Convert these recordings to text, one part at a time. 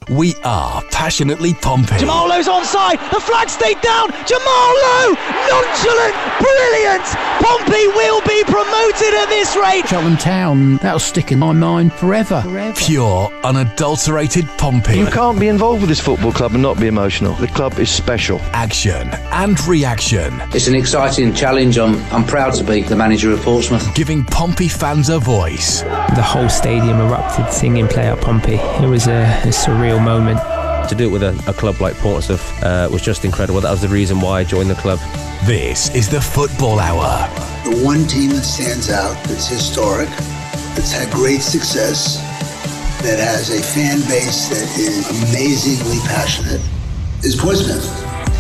We are passionately Pompey. Jamal Lowe's onside. The flag stayed down. Jamal Lowe, nonchalant, brilliant. Pompey will be promoted at this rate. Cheltenham Town, that'll stick in my mind forever. Pure, unadulterated Pompey. You can't be involved with this football club and not be emotional. The club is special. Action and reaction. It's an exciting challenge. I'm proud to be the manager of Portsmouth. Giving Pompey fans a voice. The whole stadium erupted singing Play Out Pompey. It was a surreal moment. To do it with a club like Portsmouth was just incredible. That was the reason why I joined the club. This is the Football Hour. The one team that stands out, that's historic, that's had great success, that has a fan base that is amazingly passionate, is Portsmouth.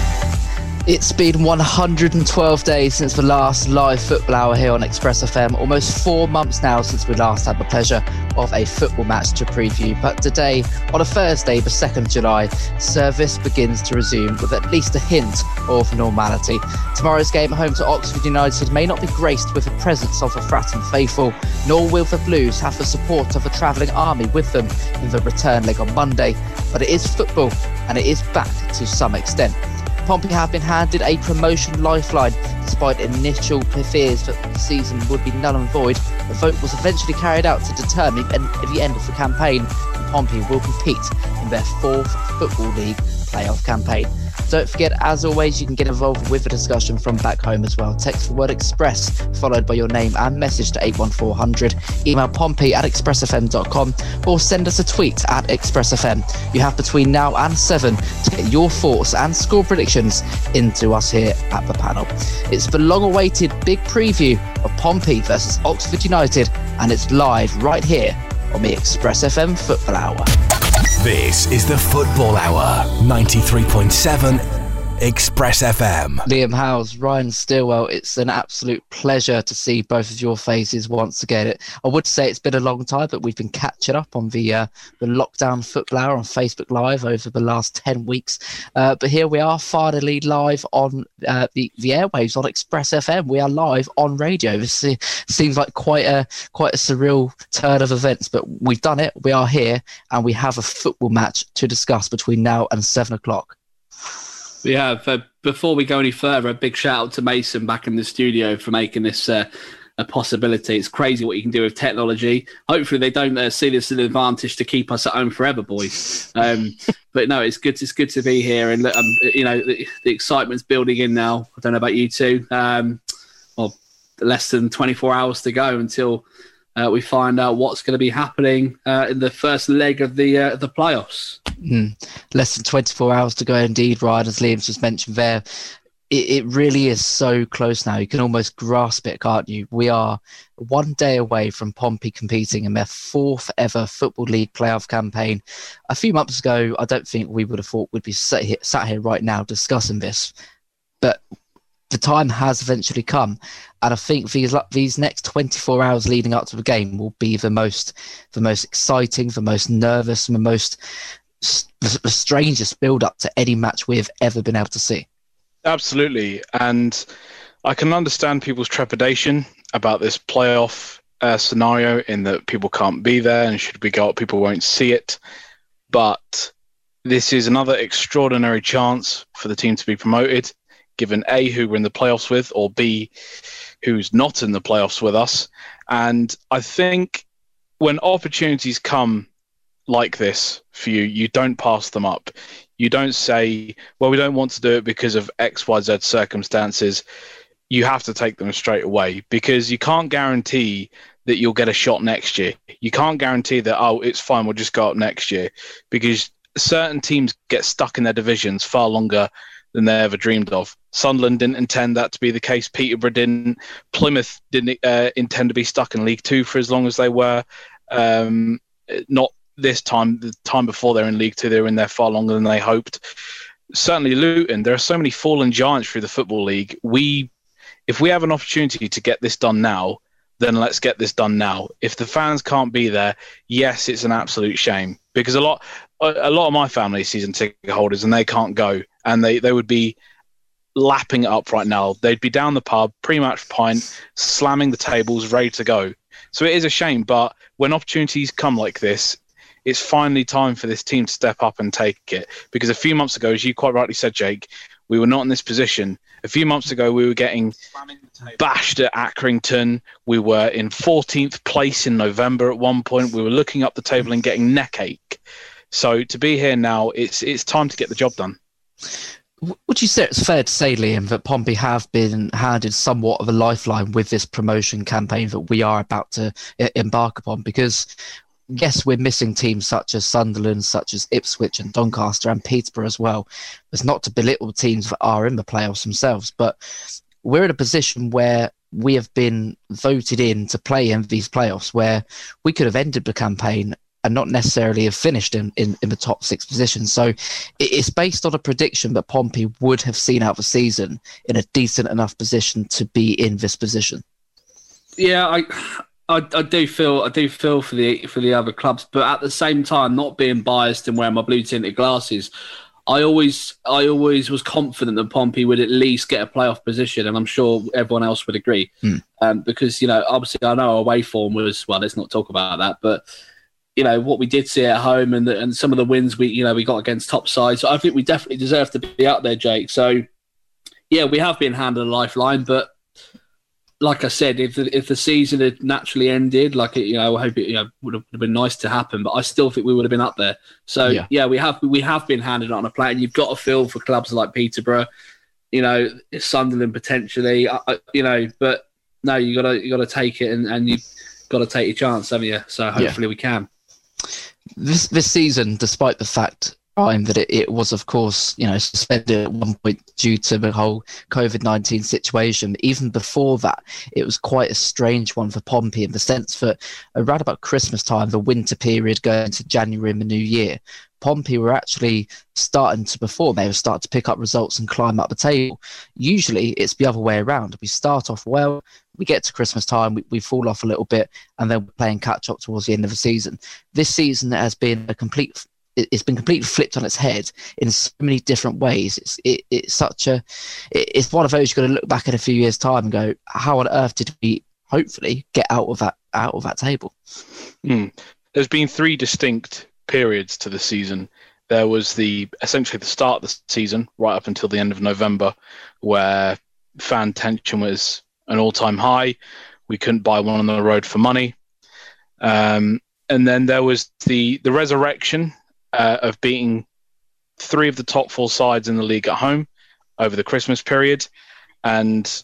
It's been 112 days since the last live Football Hour here on Express FM. Almost 4 months now since we last had the pleasure of a football match to preview. But today, on a Thursday, the 2nd of July, service begins to resume with at least a hint of normality. Tomorrow's game at home to Oxford United may not be graced with the presence of the Fratton faithful, nor will the Blues have the support of a travelling army with them in the return leg on Monday. But it is football, and it is back to some extent. Pompey have been handed a promotion lifeline. Despite initial fears that the season would be null and void, the vote was eventually carried out to determine the end of the campaign, and Pompey will compete in their 4th Football League playoff campaign. Don't forget, as always, you can get involved with the discussion from back home as well. Text the word Express followed by your name and message to 81400. Email pompey@expressfm.com or send us a tweet at expressfm. You have between now and 7 to get your thoughts and score predictions into us here at the panel. It's the long-awaited big preview of Pompey versus Oxford United, and it's live right here on the Express FM Football Hour. This is the Football Hour, 93.7 Express FM. Liam Howes, Ryan Stillwell, it's an absolute pleasure to see both of your faces once again. I would say it's been a long time, but we've been catching up on the lockdown Football Hour on Facebook Live over the last 10 weeks. But here we are, finally live on the airwaves on Express FM. We are live on radio. This seems like quite a surreal turn of events, but we've done it. We are here, and we have a football match to discuss between now and 7 o'clock. We have. Before we go any further, a big shout out to Mason back in the studio for making this a possibility. It's crazy what you can do with technology. Hopefully they don't see this as an advantage to keep us at home forever, boys. But no, it's good. It's good to be here, and the excitement's building in now. I don't know about you two. Less than 24 hours to go until we find out what's going to be happening in the first leg of the playoffs. Less than 24 hours to go indeed, Ryan, as Liam's just mentioned there. It really is so close now. You can almost grasp it, can't you? We are 1 day away from Pompey competing in their 4th ever Football League playoff campaign. A few months ago, I don't think we would have thought we'd be sat here right now discussing this. But the time has eventually come, and I think these next 24 hours leading up to the game will be the most exciting, the most nervous, and the strangest build-up to any match we've ever been able to see. Absolutely, and I can understand people's trepidation about this playoff scenario in that people can't be there, and should we go up, people won't see it. But this is another extraordinary chance for the team to be promoted, given A, who we're in the playoffs with, or B, who's not in the playoffs with us. And I think when opportunities come like this for you, you don't pass them up. You don't say, well, we don't want to do it because of X, Y, Z circumstances. You have to take them straight away, because you can't guarantee that you'll get a shot next year. You can't guarantee that, it's fine, we'll just go up next year, because certain teams get stuck in their divisions far longer than they ever dreamed of. Sunderland didn't intend that to be the case. Peterborough didn't. Plymouth didn't intend to be stuck in League Two for as long as they were. Not this time. The time before they were in League Two, they were in there far longer than they hoped. Certainly Luton. There are so many fallen giants through the Football League. If we have an opportunity to get this done now, then let's get this done now. If the fans can't be there, yes, it's an absolute shame, because a lot of my family are season ticket holders and they can't go, and they would be lapping it up right now. They'd be down the pub, pre-match pint, slamming the tables, ready to go. So it is a shame, but when opportunities come like this, it's finally time for this team to step up and take it. Because a few months ago, as you quite rightly said, Jake, we were not in this position. A few months ago, we were getting bashed at Accrington. We were in 14th place in November at one point. We were looking up the table and getting neck ache. So to be here now, it's time to get the job done. Would you say it's fair to say, Liam, that Pompey have been handed somewhat of a lifeline with this promotion campaign that we are about to embark upon? Because, yes, we're missing teams such as Sunderland, such as Ipswich and Doncaster and Peterborough as well. It's not to belittle teams that are in the playoffs themselves, but we're in a position where we have been voted in to play in these playoffs, where we could have ended the campaign and not necessarily have finished in the top 6 positions. So it's based on a prediction that Pompey would have seen out the season in a decent enough position to be in this position. Yeah, I do feel for the other clubs, but at the same time, not being biased and wearing my blue tinted glasses, I always was confident that Pompey would at least get a playoff position, and I'm sure everyone else would agree. Because, obviously I know our away form was, well, let's not talk about that, but what we did see at home and some of the wins we got against top sides. So I think we definitely deserve to be out there, Jake. So, yeah, we have been handed a lifeline. But like I said, if the season had naturally ended, I hope it would have been nice to happen. But I still think we would have been up there. So, yeah we have been handed on a plate. And you've got to feel for clubs like Peterborough, Sunderland potentially, But no, you got to take it and you've got to take your chance, haven't you? So hopefully we can. This season, despite the fact that it was, of course, suspended at one point due to the whole COVID-19 situation, even before that, it was quite a strange one for Pompey in the sense that around about Christmas time, the winter period going to January and the new year, Pompey were actually starting to perform. They were starting to pick up results and climb up the table. Usually it's the other way around. We start off well, we get to Christmas time, we fall off a little bit, and then we're playing catch up towards the end of the season. This season has been it's been completely flipped on its head in so many different ways. It's one of those you've got to look back in a few years' time and go, how on earth did we hopefully get out of that table? There's been 3 distinct periods to the season. There was essentially the start of the season right up until the end of November, where fan tension was an all-time high. We couldn't buy one on the road for money. And then there was the resurrection of beating 3 of the top 4 sides in the league at home over the Christmas period, and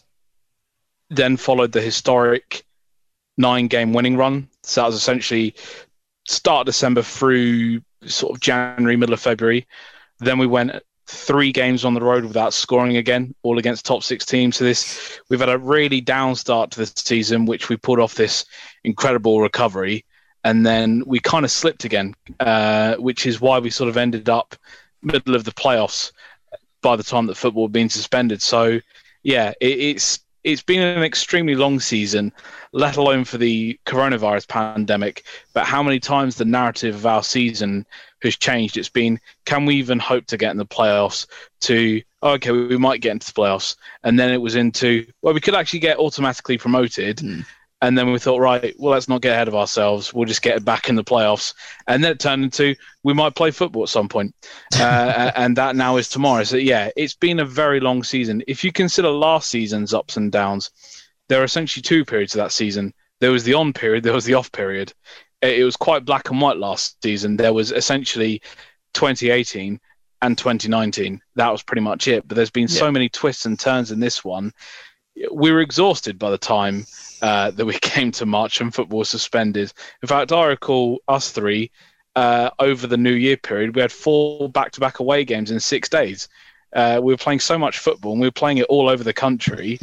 then followed the historic 9-game winning run. So that was essentially start December through sort of January, middle of February. Then we went 3 games on the road without scoring again, all against top 6 teams. So we've had a really down start to this season, which we pulled off this incredible recovery. And then we kind of slipped again, which is why we sort of ended up middle of the playoffs by the time that football had been suspended. So, yeah, it's been an extremely long season, let alone for the coronavirus pandemic. But how many times the narrative of our season has changed? It's been, can we even hope to get in the playoffs? To, okay, we might get into the playoffs. And then it was into, well, we could actually get automatically promoted. And then we thought, right, well, let's not get ahead of ourselves. We'll just get back in the playoffs. And then it turned into, we might play football at some point. And that now is tomorrow. So, yeah, it's been a very long season. If you consider last season's ups and downs, there are essentially 2 periods of that season. There was the on period, there was the off period. It was quite black and white last season. There was essentially 2018 and 2019. That was pretty much it. But there's been so many twists and turns in this one. We were exhausted by the time that we came to March and football was suspended. In fact, I recall us 3 over the New Year period, we had 4 back-to-back away games in 6 days. We were playing so much football and we were playing it all over the country.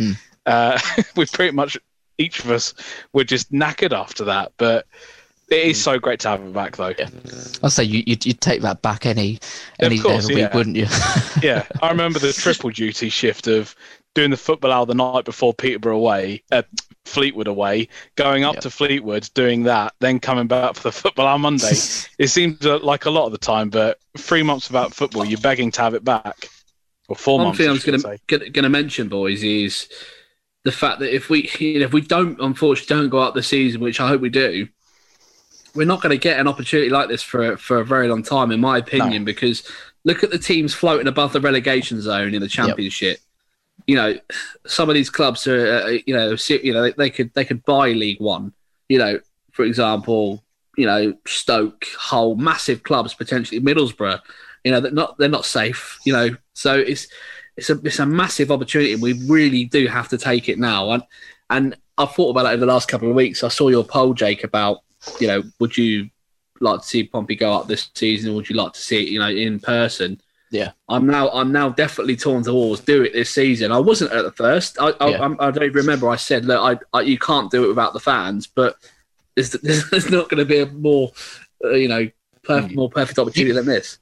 We pretty much, each of us were just knackered after that. But it is so great to have it back, though. Yeah. I'll say you'd take that back any day of the week, wouldn't you? Yeah, I remember the triple duty shift of doing the football hour the night before Peterborough away, Fleetwood away, going up to Fleetwood, doing that, then coming back for the football hour Monday. It seems like a lot of the time, but 3 months without football, you're begging to have it back. Or 4 months. One thing I was going to mention, boys, is the fact that if we don't, unfortunately, don't go up the season, which I hope we do, we're not going to get an opportunity like this for a very long time, in my opinion, because look at the teams floating above the relegation zone in the Championship. Yep. You know, some of these clubs are, they could buy League One. You know, for example, Stoke, Hull, massive clubs potentially, Middlesbrough. You know, they're not safe. You know, so it's a massive opportunity, and we really do have to take it now. And I've thought about it over the last couple of weeks. I saw your poll, Jake, about would you like to see Pompey go up this season, or would you like to see it, in person? Yeah, I'm now definitely torn towards do it this season. I wasn't at the first. I don't even remember. I said, look, you can't do it without the fans, but there's not going to be a more, more perfect opportunity than this.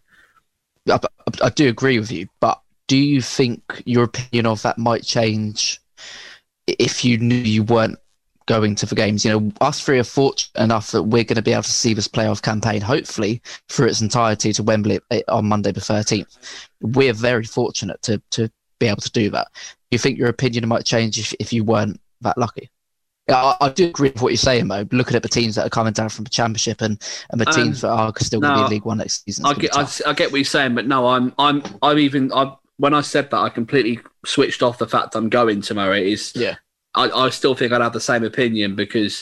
I do agree with you, but do you think your opinion of that might change if you knew you weren't going to the games? Us three are fortunate enough that we're going to be able to see this playoff campaign, hopefully, through its entirety to Wembley on Monday the 13th. We're very fortunate to be able to do that. Do you think your opinion might change if you weren't that lucky? I do agree with what you're saying, Mo. Looking at the teams that are coming down from the Championship and the teams that are still going to be in League One next season. I get what you're saying, but no, when I said that, I completely switched off the fact I'm going tomorrow. I still think I'd have the same opinion because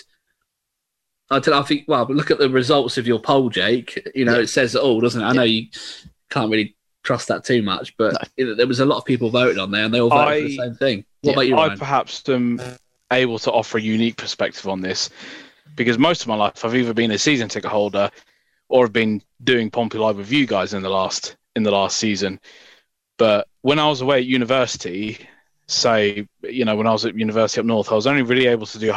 I think, well, look at the results of your poll, Jake. It says it all, doesn't it? I know you can't really trust that too much, but there was a lot of people voting on there and they all voted for the same thing. What about you, Ryan? I perhaps am able to offer a unique perspective on this because most of my life I've either been a season ticket holder or have been doing Pompey Live with you guys in the last season. But when I was away at university, when I was at university up north, I was only really able to do,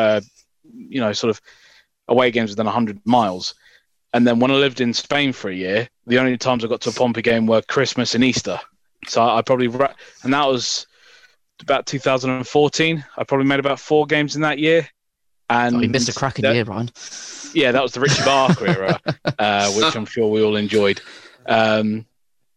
sort of away games within 100 miles. And then when I lived in Spain for a year, the only times I got to a Pompey game were Christmas and Easter. So and that was about 2014. I probably made about 4 games in that year. And you missed a cracking year, Ryan. Yeah, that was the Richie Barker era, which I'm sure we all enjoyed. And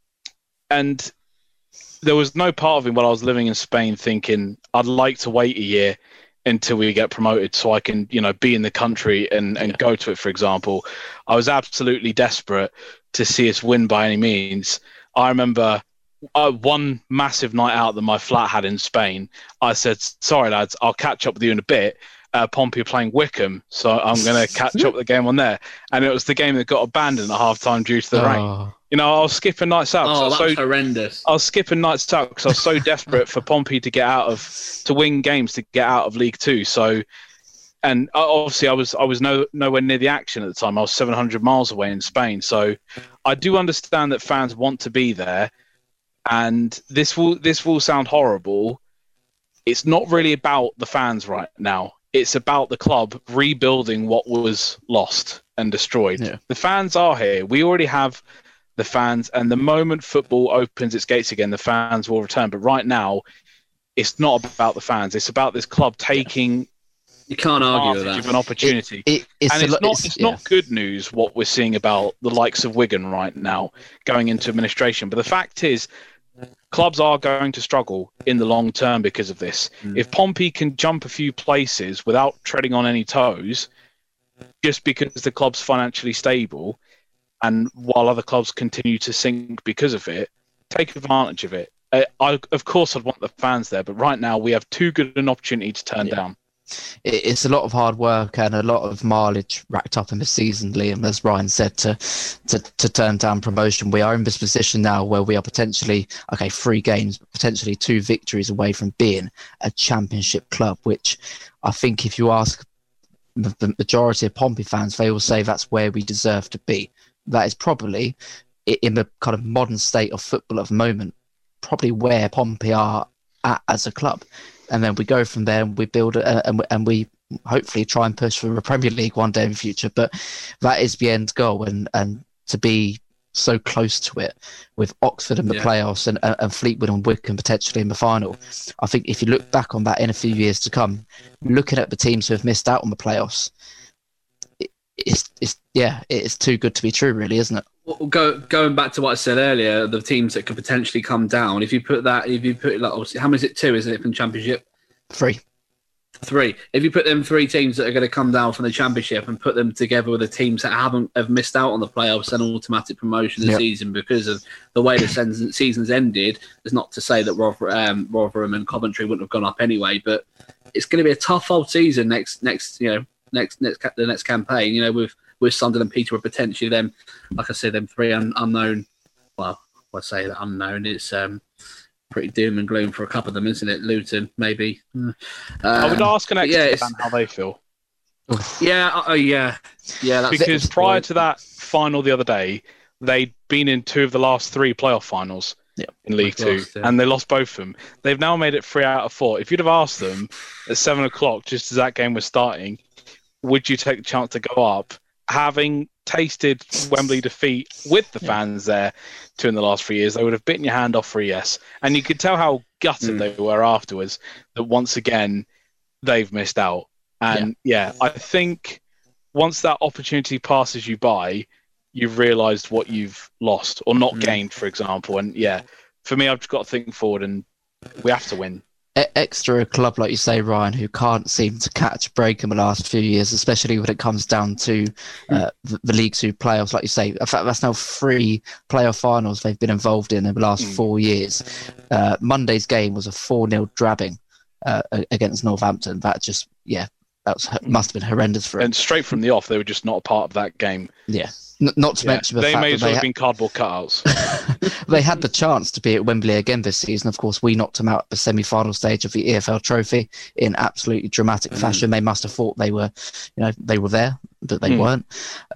there was no part of me while I was living in Spain thinking I'd like to wait a year until we get promoted so I can, be in the country and go to it, for example. I was absolutely desperate to see us win by any means. I remember one massive night out that my flat had in Spain. I said, sorry, lads, I'll catch up with you in a bit. Pompey are playing Wickham, so I'm going to catch up the game on there. And it was the game that got abandoned at half-time due to the rain. I was skipping nights out. Oh, that's horrendous. I was skipping nights out because I was so desperate for Pompey to win games to get out of League Two. So, and obviously I was nowhere near the action at the time. I was 700 miles away in Spain. So I do understand that fans want to be there. And this will sound horrible. It's not really about the fans right now. It's about the club rebuilding what was lost and destroyed. Yeah. The fans are here. We already have the fans, and the moment football opens its gates again, the fans will return. But right now, it's not about the fans. It's about this club taking you can't argue with that. Of an opportunity. It's not good news what we're seeing about the likes of Wigan right now going into administration. But the fact is, clubs are going to struggle in the long term because of this. If Pompey can jump a few places without treading on any toes, just because the club's financially stable, and while other clubs continue to sink because of it, take advantage of it. Of course, I'd want the fans there, but right now we have too good an opportunity to turn down. It's a lot of hard work and a lot of mileage racked up in the season, Liam, as Ryan said, to turn down promotion. We are in this position now where we are potentially, 3 games, but potentially 2 victories away from being a championship club, which I think if you ask the majority of Pompey fans, they will say that's where we deserve to be. That is probably, in the kind of modern state of football at the moment, probably where Pompey are at as a club. And then we go from there and we build and we hopefully try and push for a Premier League one day in the future. But that is the end goal. And to be so close to it with Oxford in the playoffs and Fleetwood and Wickham potentially in the final, I think if you look back on that in a few years to come, looking at the teams who have missed out on the playoffs, it's too good to be true, really, isn't it? Well, going back to what I said earlier, the teams that could potentially come down. If you put how many is it? 2, isn't it, from Championship? 3. three. If you put them three teams that are going to come down from the Championship and put them together with the teams that have missed out on the playoffs and automatic promotion this season because of the way the season's ended, is not to say that Rotherham and Coventry wouldn't have gone up anyway, but it's going to be a tough old season the next campaign. With Sunderland, Peterborough, potentially them, like I said, them three unknown. Well, I say that unknown. It's pretty doom and gloom for a couple of them, isn't it? Luton, maybe. I would ask an expert fan how they feel. Yeah. Because prior to that final the other day, they'd been in 2 of the last 3 playoff finals in League Two, and they lost both of them. They've now made it 3 out of 4. If you'd have asked them at 7 o'clock, just as that game was starting, would you take the chance to go up, having tasted Wembley defeat with the fans there 2 in the last 3 years, they would have bitten your hand off for a yes. And you could tell how gutted they were afterwards that once again they've missed out. And I think once that opportunity passes you by, you've realised what you've lost or not gained, for example. And for me, I've just got to think forward, and we have to win. Exeter, a club, like you say, Ryan, who can't seem to catch a break in the last few years, especially when it comes down to the League Two playoffs, like you say. In fact, that's now 3 playoff finals they've been involved in the last 4 years. Monday's game was a 4-0 drabbing against Northampton. That just, must have been horrendous for them. And straight from the off, they were just not a part of that game. Yeah. Not to mention the fact fact may that as well have been cardboard cutouts. They had the chance to be at Wembley again this season. Of course, we knocked them out at the semi-final stage of the EFL Trophy in absolutely dramatic fashion. They must have thought they were there, but they weren't.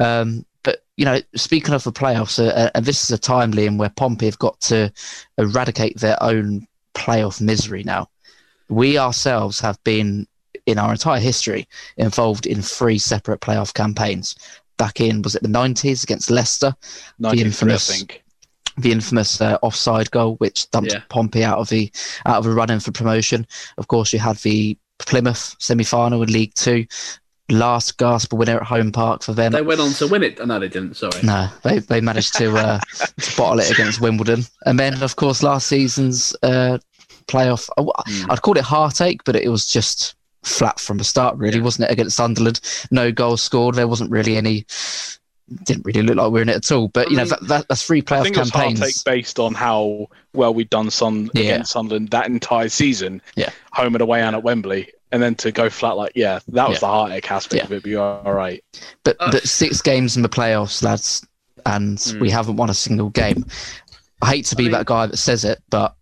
But speaking of the playoffs, and this is a time, Liam, where Pompey have got to eradicate their own playoff misery now. We ourselves have been, in our entire history, involved in 3 separate playoff campaigns. Back in, was it the 90s against Leicester? 93, I think. The infamous offside goal, which dumped Pompey out of the run-in for promotion. Of course, you had the Plymouth semi-final in League Two, last gasp winner at Home Park for them. They went on to win it. No, they didn't. Sorry. No, they managed to bottle it against Wimbledon, and then of course last season's playoff. I'd call it heartache, but it was just flat from the start, really, wasn't it? Against Sunderland, no goals scored. There wasn't really any. Didn't really look like we were in it at all. But that's 3 playoff I think campaigns. It was heartache based on how well we'd done against Sunderland that entire season, home and away and at Wembley, and then to go flat that was the heartache aspect of it. But you're all right. But 6 games in the playoffs, lads, and we haven't won a single game. I hate to be that guy that says it, but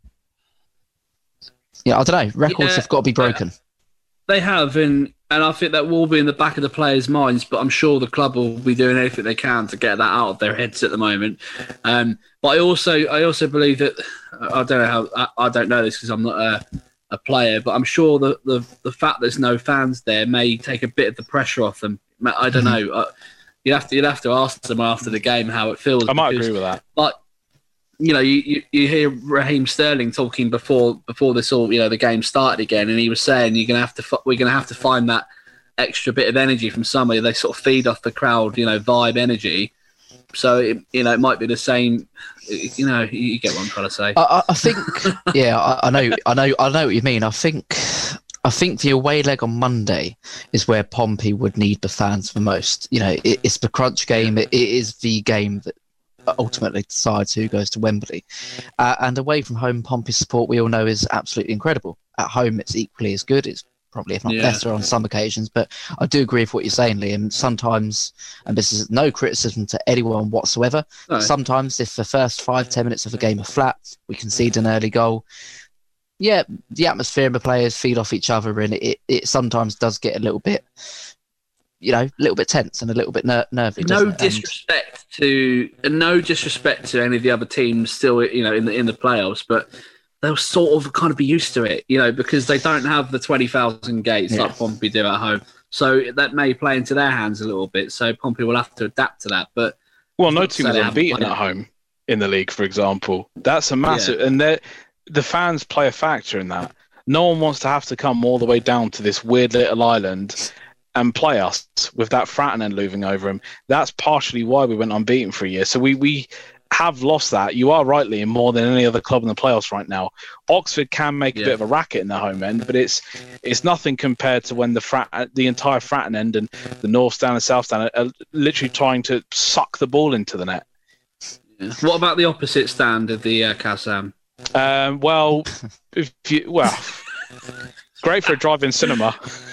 I don't know. Records have got to be broken. They have, and I think that will be in the back of the players' minds, but I'm sure the club will be doing everything they can to get that out of their heads at the moment. But I also believe that, I don't know this because I'm not a player, but I'm sure that the fact there's no fans there may take a bit of the pressure off them. I don't know. You'd have to ask them after the game how it feels. I might agree with that. But you hear Raheem Sterling talking before this all, the game started again, and he was saying we're gonna have to find that extra bit of energy from somebody. They sort of feed off the crowd, vibe energy. So it might be the same. You get what I'm trying to say. I think, I know what you mean. I think the away leg on Monday is where Pompey would need the fans the most. It's the crunch game. It is the game that ultimately decides who goes to Wembley. And away from home, Pompey's support, we all know, is absolutely incredible. At home, it's equally as good. It's probably, if not better, on some occasions. But I do agree with what you're saying, Liam. Sometimes, and this is no criticism to anyone whatsoever, sometimes if the first 5-10 minutes of a game are flat, we concede an early goal. Yeah, the atmosphere and the players feed off each other, and it sometimes does get a little bit... a little bit tense and a little bit nervy. No disrespect to any of the other teams still, in the playoffs, but they'll sort of kind of be used to it, because they don't have the 20,000 gates like Pompey do at home. So that may play into their hands a little bit. So Pompey will have to adapt to that. But no team is unbeaten at home in the league, for example. That's a massive, and the fans play a factor in that. No one wants to have to come all the way down to this weird little island and play us with that Fratton end looming over him. That's partially why we went unbeaten for a year. So we have lost that. You are right, Liam, more than any other club in the playoffs right now. Oxford can make a bit of a racket in their home end, but it's nothing compared to when the entire Fratton end and the North Stand and South Stand are literally trying to suck the ball into the net. Yeah. What about the opposite stand of the Kassam? Great for a drive-in cinema.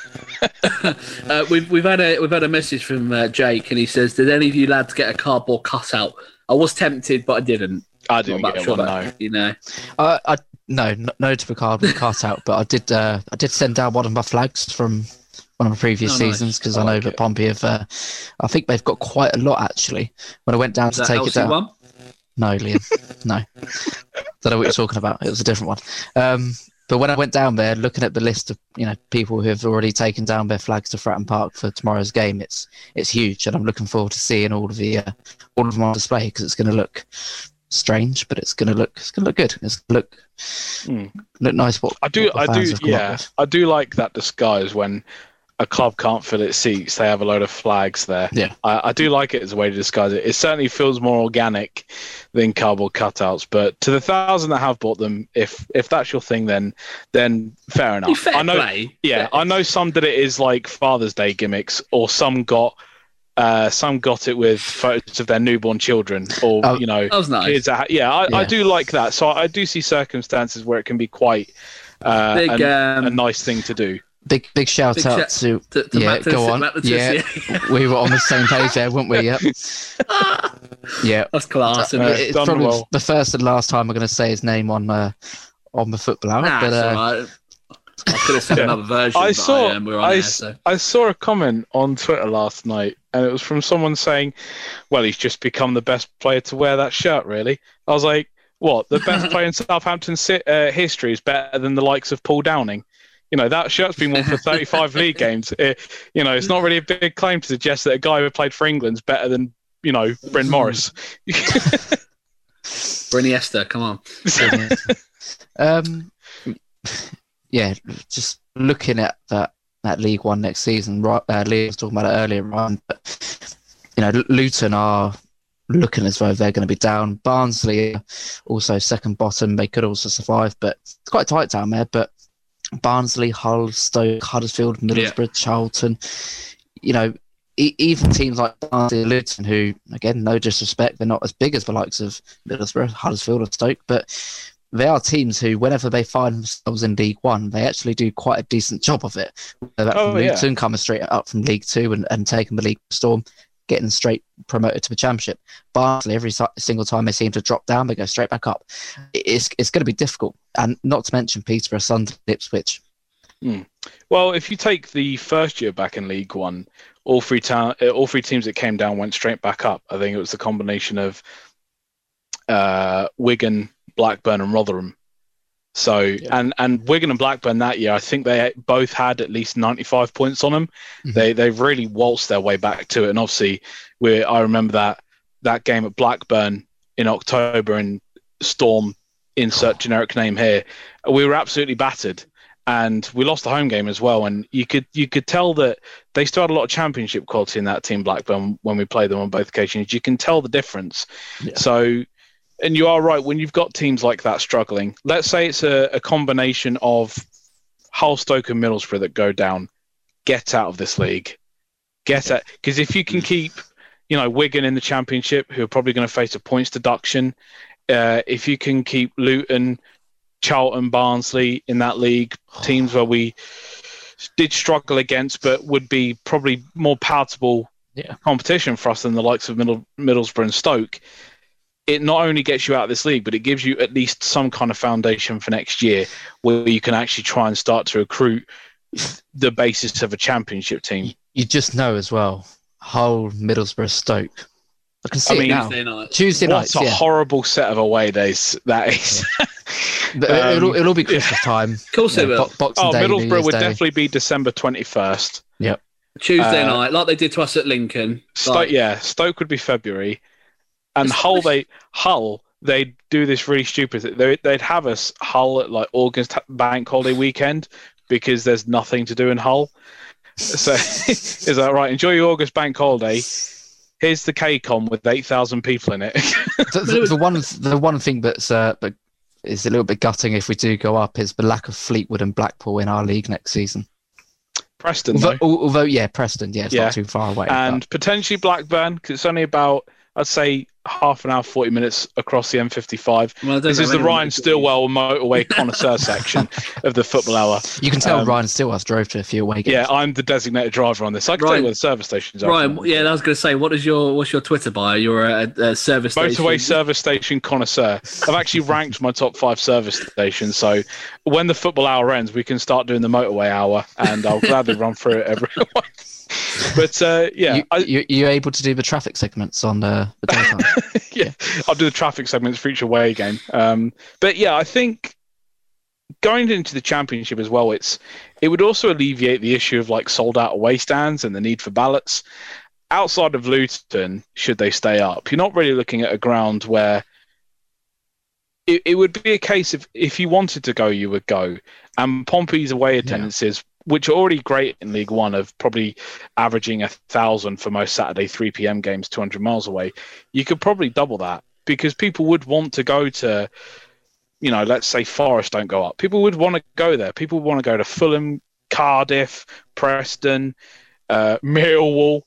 We've had a message from Jake, and he says, "Did any of you lads get a cardboard cutout?" I was tempted, but I didn't. I didn't get one. No, you know. No to the cardboard cutout, but I did send down one of my flags from one of my previous seasons because I know that Pompey have. I think they've got quite a lot actually. When I went down to take it down. One? No, Liam. No. Don't know what you're talking about. It was a different one. But when I went down there, looking at the list of people who have already taken down their flags to Fratton Park for tomorrow's game, it's huge, and I'm looking forward to seeing all of them on display because it's going to look strange, but it's going to look good. It's going to look nice. I do like that disguise when a club can't fill its seats, they have a load of flags there. Yeah, I do like it as a way to disguise it. It certainly feels more organic than cardboard cutouts. But to the 1,000 that have bought them, if that's your thing, then fair enough. Fair play. Yeah, I know some did it as like Father's Day gimmicks, or some got it with photos of their newborn children, or that was nice. Kids. I do like that. So I do see circumstances where it can be quite a nice thing to do. Big shout out to Matt go on. Yeah, we were on the same page there, weren't we? Yep. Yeah, that's class. It's probably the first and last time I'm going to say his name on the Football Hour. But I could have said another version. I saw a comment on Twitter last night, and it was from someone saying, "Well, he's just become the best player to wear that shirt." Really, I was like, "What? The best player in Southampton's history is better than the likes of Paul Downing?" That shirt's been worn for 35 league games. It's not really a big claim to suggest that a guy who played for England's better than, Bryn Morris. Bryn Ester, come on. Yeah, just looking at that League One next season, Lee was talking about it earlier, Ryan, but, Luton are looking as though they're going to be down. Barnsley also second bottom. They could also survive, but it's quite tight down there, but Barnsley, Hull, Stoke, Huddersfield, Middlesbrough, Charlton, even teams like Barnsley and Luton, who, again, no disrespect, they're not as big as the likes of Middlesbrough, Huddersfield or Stoke, but they are teams who, whenever they find themselves in League One, they actually do quite a decent job of it. Luton coming straight up from League Two and taking the league storm, getting straight promoted to the Championship. Barnsley, every single time they seem to drop down, they go straight back up. It's going to be difficult, and not to mention Peterborough, Sunderland, Ipswich. Well, if you take the first year back in League One, all three teams that came down went straight back up. I think it was the combination of Wigan, Blackburn, and Rotherham. So, and Wigan and Blackburn that year, I think they both had at least 95 points on them. Mm-hmm. They've really waltzed their way back to it. And obviously, I remember that game at Blackburn in October, and Storm, insert generic name here, we were absolutely battered. And we lost the home game as well. And you could tell that they still had a lot of championship quality in that team, Blackburn, when we played them on both occasions. You can tell the difference. Yeah. So, and you are right, when you've got teams like that struggling, let's say it's a combination of Hull, Stoke and Middlesbrough that go down, get out of this league. Get out. Because if you can keep, Wigan in the Championship, who are probably going to face a points deduction, if you can keep Luton, Charlton, Barnsley in that league, teams where we did struggle against but would be probably more palatable competition for us than the likes of Middlesbrough and Stoke, it not only gets you out of this league, but it gives you at least some kind of foundation for next year where you can actually try and start to recruit the basis of a championship team. You just know as well, Hull, Middlesbrough, Stoke. I can see it now. Tuesday night. What a horrible set of away days that is. It'll all be Christmas time. Of course it will. Boxing Day, Middlesbrough would definitely be December 21st. Yep. Tuesday night, like they did to us at Lincoln. Stoke would be February. And Hull, they'd do this really stupid thing. They'd have us Hull at like August bank holiday weekend because there's nothing to do in Hull. So is that right? Enjoy your August bank holiday. here's the KCON with 8,000 people in it. the one thing that's but is a little bit gutting if we do go up is the lack of Fleetwood and Blackpool in our league next season. Preston, although Preston, it's not too far away. And potentially Blackburn, because it's only about, I'd say, half an hour, 40 minutes across the M55. Well, this is the Ryan Stillwell motorway connoisseur section of the Football Hour. You can tell Ryan Stillwell drove to a few away games. Yeah, I'm the designated driver on this. I can tell you where the service stations are. Ryan, I was going to say, what's your Twitter bio? You're a service station. Motorway service station connoisseur. I've actually ranked my top 5 service stations. So when the Football Hour ends, we can start doing the motorway hour, and I'll gladly run through it everyone. But you're able to do the traffic segments on the daytime. Yeah, I'll do the traffic segments for each away game. But yeah, I think going into the Championship as well, it would also alleviate the issue of like sold out away stands and the need for ballots. Outside of Luton, should they stay up, you're not really looking at a ground where it would be a case of if you wanted to go, you would go. And Pompey's away attendances, which are already great in League One, of probably averaging 1,000 for most Saturday 3 p.m. games 200 miles away, you could probably double that because people would want to go to, let's say Forest don't go up. People would want to go there. People would want to go to Fulham, Cardiff, Preston, Millwall.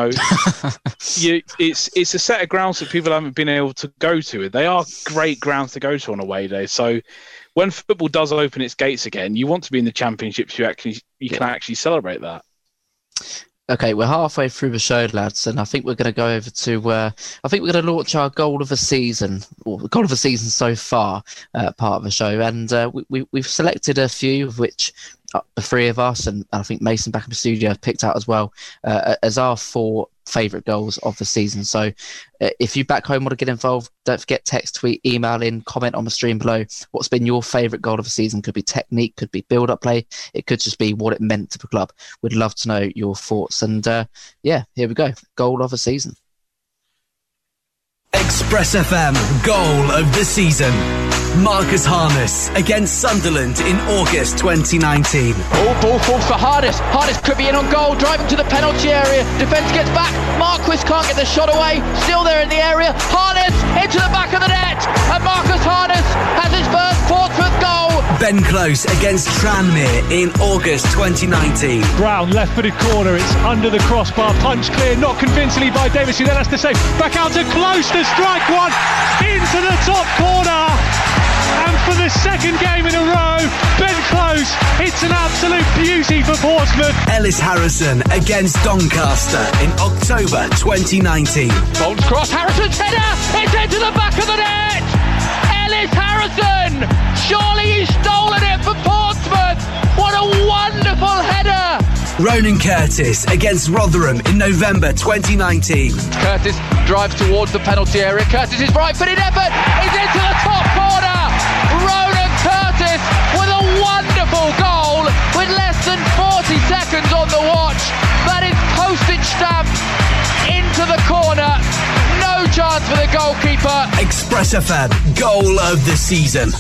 It's a set of grounds that people haven't been able to go to. They are great grounds to go to on away day. So when football does open its gates again, you want to be in the Championship so you can actually celebrate that. Okay, we're halfway through the show, lads, and I think we're going to go over to. I think we're going to launch our goal of the season, or goal of the season so far, part of the show, and we've selected a few, of which the three of us, and I think Mason back in the studio, have picked out as well as our 4 favourite goals of the season. So if you back home want to get involved, don't forget, text, tweet, email in, comment on the stream below. What's been your favourite goal of the season? Could be technique, could be build-up play, it could just be what it meant to the club. We'd love to know your thoughts. And here we go. Goal of the season. Express FM goal of the season. Marcus Harness against Sunderland in August 2019. Ball falls for Harness. Harness could be in on goal, driving to the penalty area. Defence gets back. Marquis can't get the shot away. Still there in the area. Harness into the back of the net. And Marcus Harness has his first Portsmouth goal. Ben Close against Tranmere in August 2019. Brown, left-footed corner. It's under the crossbar. Punch clear, not convincingly by Davis, who then has to save. Back out to Close to strike one into the top corner. And for the second game in a row, Ben Close, it's an absolute beauty for Portsmouth. Ellis Harrison against Doncaster in October 2019. Bolts cross, Harrison's header, it's into the back of the net. Ellis Harrison, surely he's stolen it for Portsmouth. What a wonderful header. Ronan Curtis against Rotherham in November 2019. Curtis drives towards the penalty area. Curtis's right-footed effort is into the top corner. Ronan Curtis with a wonderful goal with less than 40 seconds on the watch. That is postage stamp into the corner. No chance for the goalkeeper. Express FM goal of the season.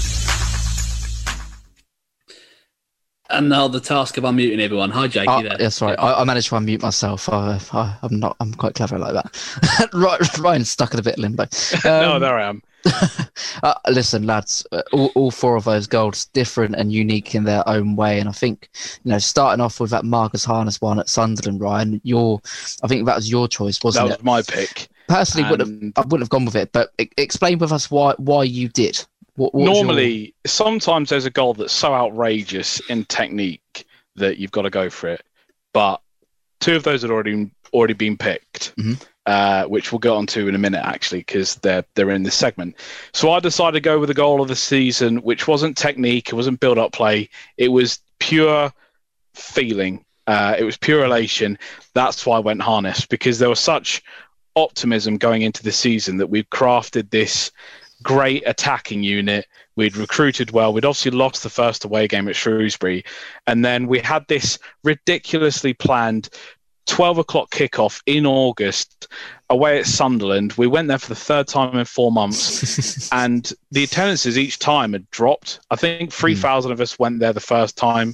And now the task of unmuting everyone. Hi, Jakey. There. Yeah, sorry. I managed to unmute myself. I'm quite clever like that. Ryan's stuck in a bit of limbo. No, there I am. Listen, lads, all 4 of those goals different and unique in their own way. And I think, starting off with that Marcus Harness one at Sunderland, Ryan, I think that was your choice, wasn't it? That was my pick. Personally, I wouldn't have gone with it, but explain with us why you did. Normally, sometimes there's a goal that's so outrageous in technique that you've got to go for it. But 2 of those had already been picked, which we'll get onto in a minute, actually, because they're in this segment. So I decided to go with the goal of the season, which wasn't technique, it wasn't build-up play, it was pure feeling, it was pure elation. That's why I went Harness, because there was such optimism going into the season that we've crafted this great attacking unit. We'd recruited well. We'd obviously lost the first away game at Shrewsbury. And then we had this ridiculously planned 12 o'clock kickoff in August away at Sunderland. We went there for the third time in 4 months, and the attendances each time had dropped. I think 3,000 of us went there the first time.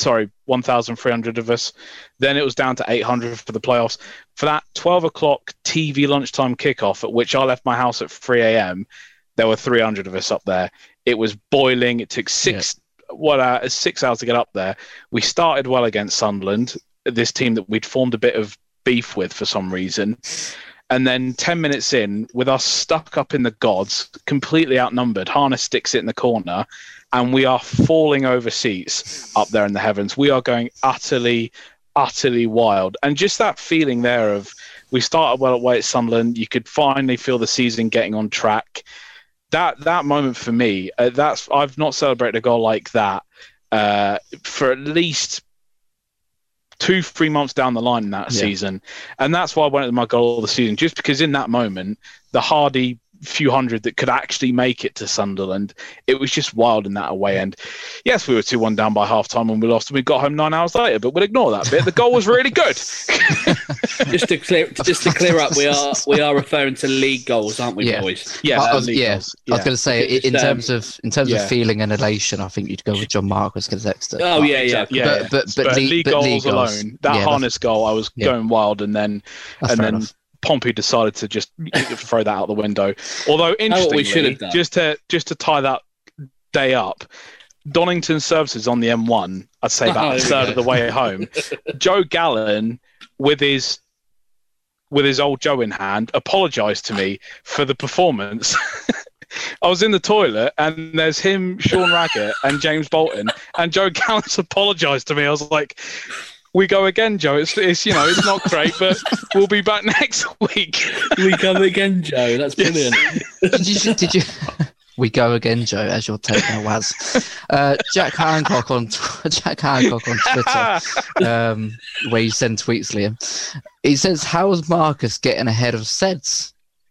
1,300 of us. Then it was down to 800 for the playoffs. For that 12 o'clock TV lunchtime kickoff, at which I left my house at 3 a.m., there were 300 of us up there. It was boiling. It took 6 hours to get up there. We started well against Sunderland, this team that we'd formed a bit of beef with for some reason. And then 10 minutes in, with us stuck up in the gods, completely outnumbered, Harness sticks it in the corner, and we are falling over seats up there in the heavens. We are going utterly, utterly wild. And just that feeling there of, we started well away at Sunderland, you could finally feel the season getting on track. That moment for me, I've not celebrated a goal like that for at least 2-3 months down the line in that season. And that's why I went with my goal of the season, just because in that moment, the hardy few hundred that could actually make it to Sunderland, it was just wild in that away end. Yes, we were 2-1 down by half time when we lost, and we got home 9 hours later, but we'll ignore that bit. The goal was really good. just to clear up, we are referring to league goals, aren't we, boys? Yeah, I was going to say in terms of feeling and elation, I think you'd go with John Marquis because Exeter. Oh yeah. But league goals alone, that Harness goal, I was going wild, and then Pompey decided to just throw that out the window. Although interestingly, just to tie that day up, Donington services on the M1, I'd say about a third of the way home. Joe Gallen, with his old Joe in hand, apologised to me for the performance. I was in the toilet, and there's him, Sean Raggett, and James Bolton, and Joe Gallen's apologised to me. I was like, we go again, Joe. It's it's not great, but we'll be back next week. We come again, Joe. That's brilliant. Did you? We go again, Joe, as you're taking a Waz. Jack Hancock on Twitter, where you send tweets, Liam. He says, "How's Marcus getting ahead of Seds?"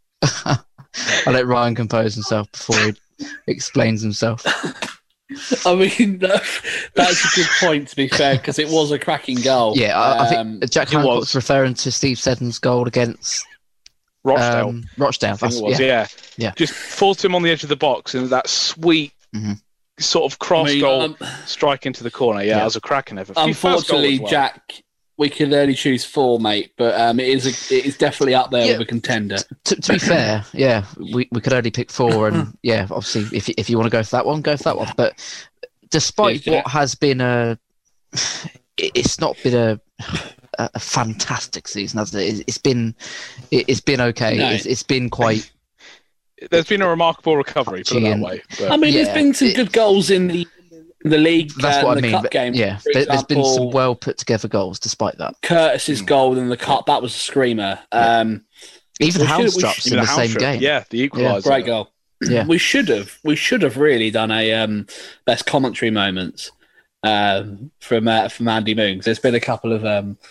I'll let Ryan compose himself before he explains himself. I mean, that's a good point, to be fair, because it was a cracking goal. Yeah, I think Jack Hancock's referring to Steve Seddon's goal against Rochdale. Rochdale, I think it was, yeah. Just falls him on the edge of the box, and that sweet sort of cross goal strike into the corner. Yeah, it was a cracking effort. Unfortunately, Jack, we can only choose 4, mate, but it is definitely up there with a contender. To be fair, we could only pick 4, and obviously, if you want to go for that one, go for that one. But despite what has been it's not been a fantastic season, has it? It's been okay. No. It's been quite. There's been a remarkable recovery, put it that way. But. I mean, there's been some good goals in the league. That's what I mean. Cup game. Yeah, there's been some well put together goals despite that. Curtis's goal in the cup, that was a screamer. Even Houndstrup's in the same game. Yeah, the equaliser. Great goal. Yeah, we should have really done a best commentary moments from Andy Moon. There's been a couple of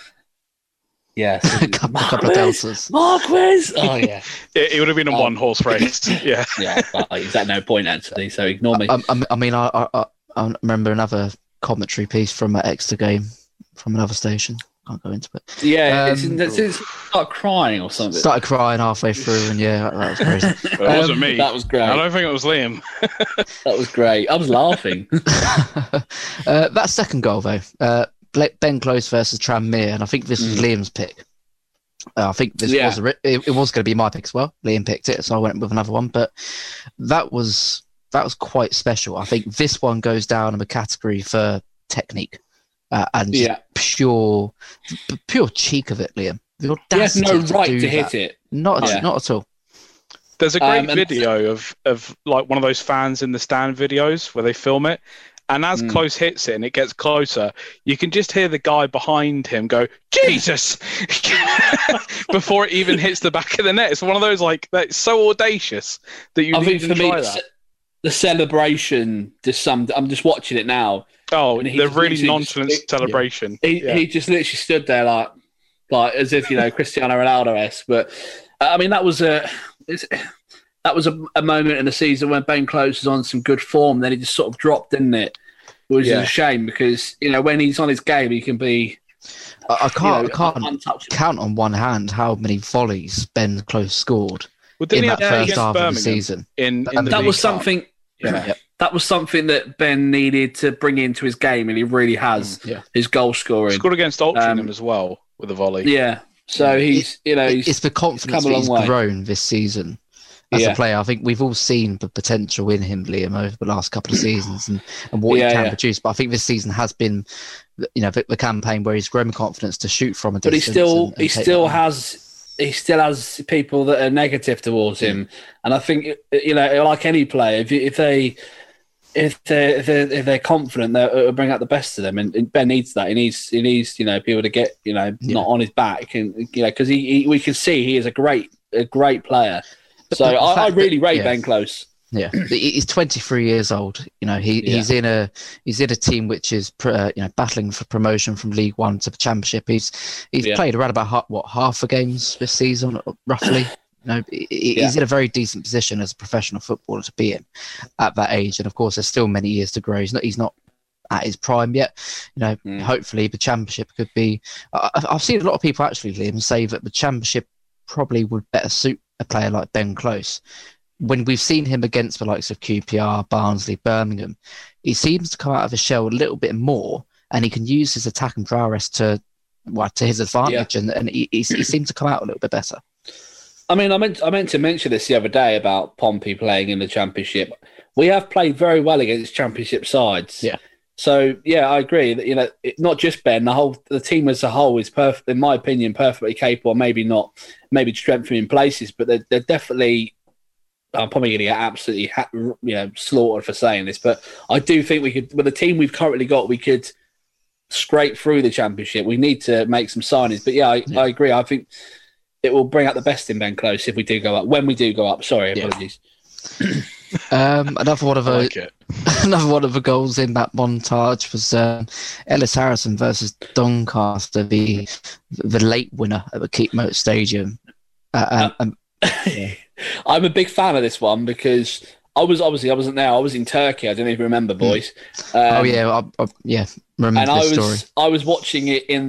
a couple of deltas. Marquis! Oh, yeah. It would have been a one-horse race. Yeah. Yeah, but he's at no point, actually, so ignore me. I mean, I remember another commentary piece from an Exeter game from another station. Can't go into it. Yeah, it's start crying or something. Started crying halfway through, and that was crazy. It wasn't me. That was great. I don't think it was Liam. That was great. I was laughing. That second goal, though, Ben Close versus Tranmere, and I think this was Liam's pick. I think this was it was going to be my pick as well. Liam picked it, so I went with another one. But that was quite special. I think this one goes down in a category for technique and pure cheek of it, Liam. The audacity he has no right to that. hit it. Not at all. There's a great video of like one of those fans in the stand videos where they film it. And as Close hits it and it gets closer, you can just hear the guy behind him go, "Jesus!" before it even hits the back of the net. It's one of those, that's so audacious that you need to try that. The celebration I'm just watching it now. Oh, the really nonchalant celebration. He just literally stood there like as if, Cristiano Ronaldo-esque. But, I mean, that was a moment in the season when Ben Close was on some good form. Then he just sort of dropped, didn't it? Which is a shame because, when he's on his game, he can be I can't count on one hand how many volleys Ben Close scored in that first half of the season. That was something. Yeah. That was something that Ben needed to bring into his game, and he really has. His goal scoring. He scored against Altrincham as well with a volley. Yeah, so it's the confidence that he's grown this season as a player. I think we've all seen the potential in him, Liam, over the last couple of seasons and what he can produce. But I think this season has been, the campaign where he's grown confidence to shoot from a distance. But he still has people that are negative towards him, and I think like any player, if they're confident, it'll bring out the best of them. And Ben needs that. He needs people to get not on his back, and because we can see he is a great player. So I really rate Ben Close. Yeah, he's 23 years old. He's in a team which is battling for promotion from League One to the Championship. He's played around about half the games this season, roughly. He's in a very decent position as a professional footballer to be in at that age. And of course, there's still many years to grow. He's not at his prime yet. Hopefully the Championship could be. I've seen a lot of people actually, Liam, say that the Championship probably would better suit a player like Ben Close. When we've seen him against the likes of QPR, Barnsley, Birmingham, he seems to come out of his shell a little bit more, and he can use his attack and prowess to his advantage, and he seems to come out a little bit better. I mean, I meant to mention this the other day about Pompey playing in the Championship. We have played very well against Championship sides. Yeah. So I agree that not just Ben, the team as a whole is perfect, in my opinion, perfectly capable. Maybe strengthening places, but they're definitely. I'm probably going to get absolutely slaughtered for saying this, but I do think we could, with the team we've currently got, we could scrape through the Championship. We need to make some signings, but I agree. I think it will bring out the best in Ben Close if we do go up. When we do go up, sorry, apologies. Another one of the goals in that montage was Ellis Harrison versus Doncaster, the late winner at the Keepmoat Stadium. I'm a big fan of this one because I wasn't there. I was in Turkey. I don't even remember, boys. Remember this story. I was watching it in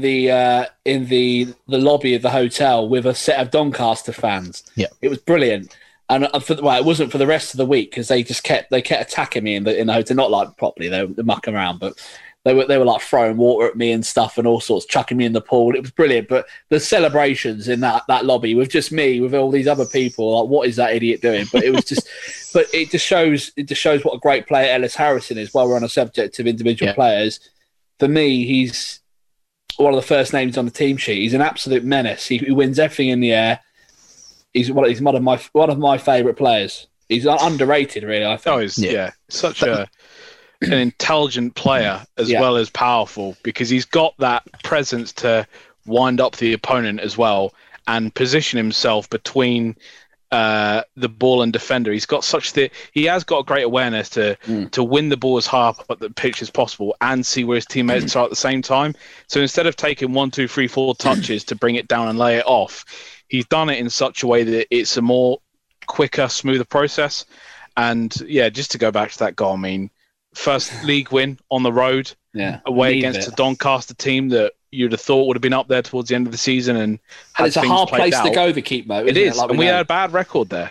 the lobby of the hotel with a set of Doncaster fans. Yeah, it was brilliant. And it wasn't for the rest of the week because they kept attacking me in the hotel. Not like properly, they were mucking around, but they were like throwing water at me and stuff and all sorts, chucking me in the pool. It was brilliant. But the celebrations in that lobby with just me, with all these other people, like, what is that idiot doing? But it was just, but it just shows what a great player Ellis Harrison is. While we're on a subject of individual players, for me, he's one of the first names on the team sheet. He's an absolute menace. He wins everything in the air. He's one of my favourite players. He's underrated, really, I think. Such an intelligent player as well as powerful, because he's got that presence to wind up the opponent as well and position himself between the ball and defender. He has got great awareness to win the ball as high up the pitch as possible and see where his teammates are at the same time. So instead of taking 1, 2, 3, 4 touches to bring it down and lay it off, he's done it in such a way that it's a more quicker, smoother process. And just to go back to that goal, I mean, first league win on the road, away against a Doncaster team that you'd have thought would have been up there towards the end of the season, and it's a hard place to go. The Keepmoat, it is, and we had a bad record there.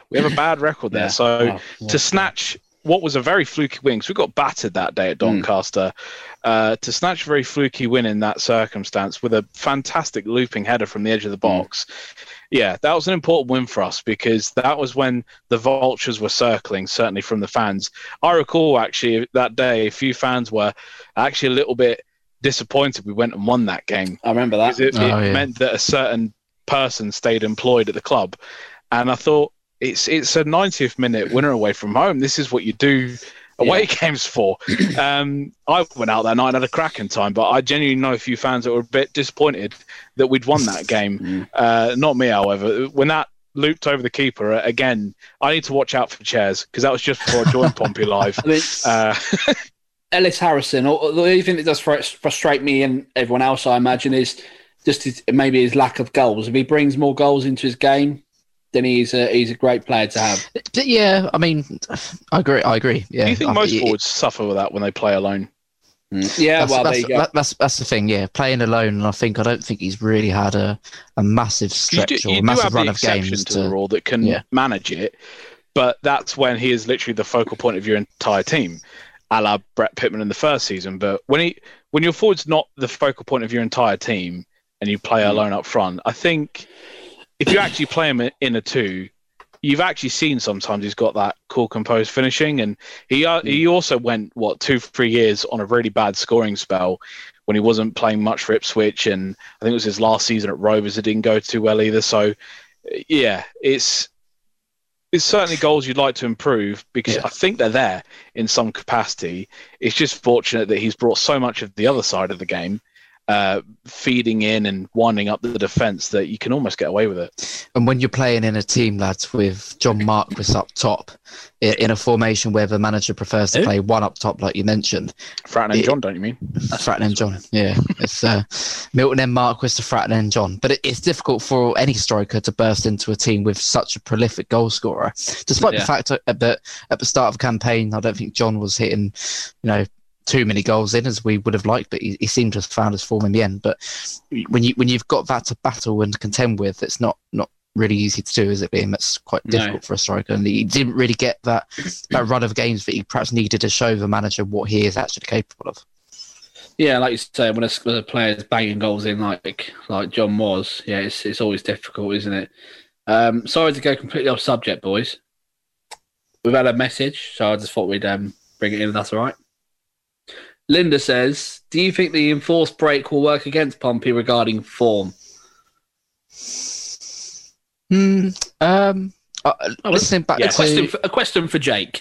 So to snatch what was a very fluky win, because we got battered that day at Doncaster, to snatch a very fluky win in that circumstance with a fantastic looping header from the edge of the box. Yeah, that was an important win for us because that was when the vultures were circling, certainly from the fans. I recall actually that day a few fans were actually a little bit disappointed we went and won that game. I remember that. It meant that a certain person stayed employed at the club. And I thought, it's a 90th minute winner away from home. This is what you do away games for. I went out that night and had a cracking time, but I genuinely know a few fans that were a bit disappointed that we'd won that game. Not me, however. When that looped over the keeper, again, I need to watch out for chairs because that was just before I joined Pompey Live. Ellis Harrison, the only thing that does frustrate me and everyone else, I imagine, is just maybe his lack of goals. If he brings more goals into his game, then he's a great player to have. Yeah, I mean, I agree. Yeah. Do you think most forwards suffer with that when they play alone? Yeah, there you go. That's the thing. Yeah, playing alone, and I don't think he's really had a massive stretch or a massive run of games to the rule that can manage it. But that's when he is literally the focal point of your entire team, a la Brett Pittman in the first season. But when your forward's not the focal point of your entire team and you play alone up front, I think if you actually play him in a 2, you've actually seen sometimes he's got that cool, composed finishing. And he also went, 2-3 years on a really bad scoring spell when he wasn't playing much for Ipswich. And I think it was his last season at Rovers that didn't go too well either. So, yeah, it's certainly goals you'd like to improve because I think they're there in some capacity. It's just fortunate that he's brought so much of the other side of the game, feeding in and winding up the defence, that you can almost get away with it. And when you're playing in a team, lads, with John Marquis up top, in a formation where the manager prefers to play one up top, like you mentioned. Fratton and John, don't you mean? Fratton and John, yeah. It's Milton and Marquis to Fratton and John. But it's difficult for any striker to burst into a team with such a prolific goal scorer. Despite the fact that at the start of the campaign, I don't think John was hitting, too many goals in as we would have liked, but he seemed to have found his form in the end. But when you've got that to battle and contend with, it's not really easy to do, is it, Liam? It's quite difficult for a striker, and he didn't really get that run of games that he perhaps needed to show the manager what he is actually capable of. Yeah, like you say, when a player is banging goals in like John was, it's always difficult, isn't it? Sorry to go completely off subject, boys. We've had a message, so I just thought we'd bring it in, if that's all right. Linda says, do you think the enforced break will work against Pompey regarding form? Listening back to a question for Jake.